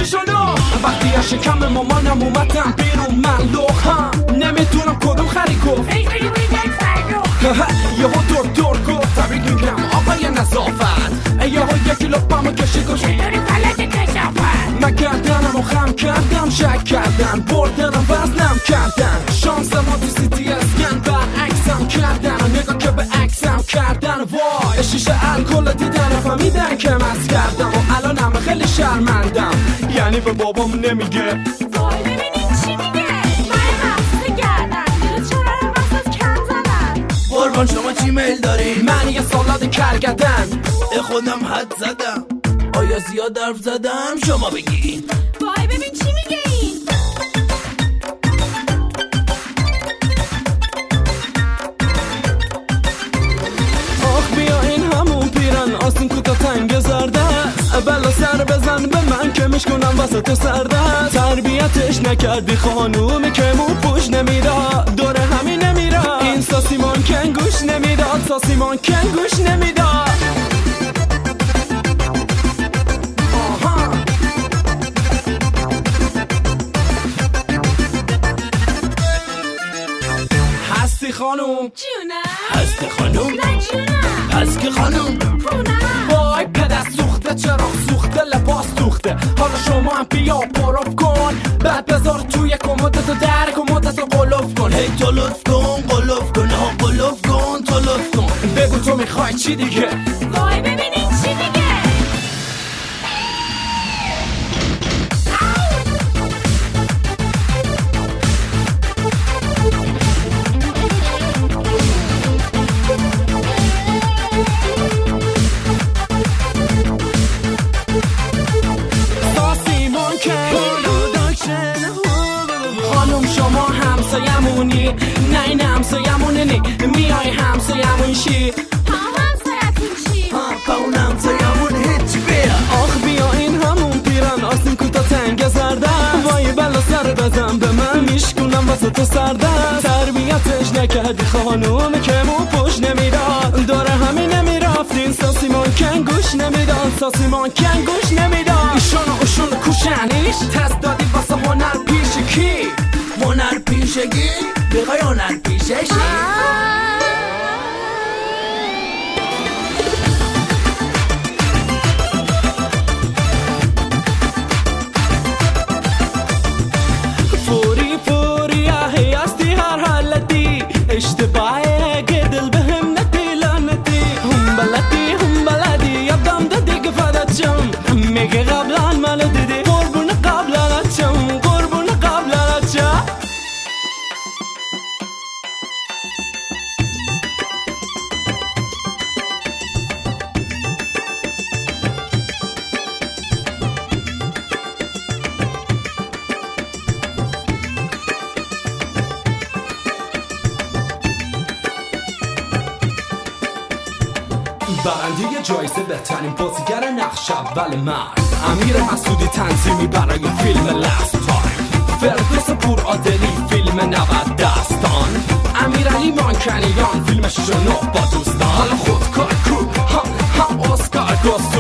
چشانو وقتی از شکم مامانم اومدم بیرون من لوخم نمیتونم کدوم خری گفت یهو دور گفت تبریک میگم آقای نظافت یهو یکی لپمو کشید گوش چطوری فلج کشافت من گردنمو خم کردم شک کردن بردنم وزنم کردن شانس ما تو سیتی اسکن برعکسم کردن نگاه که به عکسم کردن وای شیشه الکل دیدن فهمیدن که مست کردم و الانم خیلی شرمندم یعنی به بابام نمیگه وای ببینین چی میگه من مفصل گردن دیرو چرا رو وسط کم زدن قربان شما چی میل داری؟ من یه سالاد کرگدن خودم حد زدم آیا زیاد حرف زدم؟ شما بگین وای ببین چی میگه این آخ بیا این همون پیرن آسین کوتا تنگ زرده بلا سر بزن به من که میشکنم وسط سرده تربیتش نکردی خانومی که مو پوش نمیداد دوره همین نمیراد این ساسیمان کنگوش نمیداد ساسیمان کنگوش نمیداد هستی خانوم جونم هستی خانوم نه جونم هست که خانوم پونم وای پدر سوخته چراغ سوخته لباس سوخته حالا شما هم بیا پروف کن بعد بذار توی کمدتو در کمدتو قلوف کن هی تو لطف کن قلوف کن ها قلوف کن تو لطف کن بگو تو میخوای چی دیگه وای ببینین چی میگه خانم شما همسایمونی نه این همسایمونه نی میای همسایمون شی همسایتون چی؟ با اون همسایمون هیچی بیا آخ بیا این همون پیرن آسین کوتا تنگ زرده وای بلا سر بزن به من میشکنم وسط سرده تربیتش نکردی خانومی که مو پوش نمیداد دوره همین نمیرفتین ساسیمان کنگوش نمیداد ساسیمان کنگوش نمیداد ایشون کوشنیش تست دادی واسه هنر پیش کی هنر پیشگی بخوای هنر پیششی فوری اهی هستی هر حالتی اشتباهی گدل بهم نتی لعنتی هم بلدی یادم دادی که فدات شم میگه قبلا منو دیدی قربون قبلا چم قربون قبلا چم برنده جایزه بهترین بازیگر نقش اول مرد امیر مسعودی تنظیمی برای فیلم لاست تایم فردوس پورعادلی فیلم 90 دستان امیرعلی مانکنیان فیلم 69 با دوستان حالا خودکار کو هم اسکار گست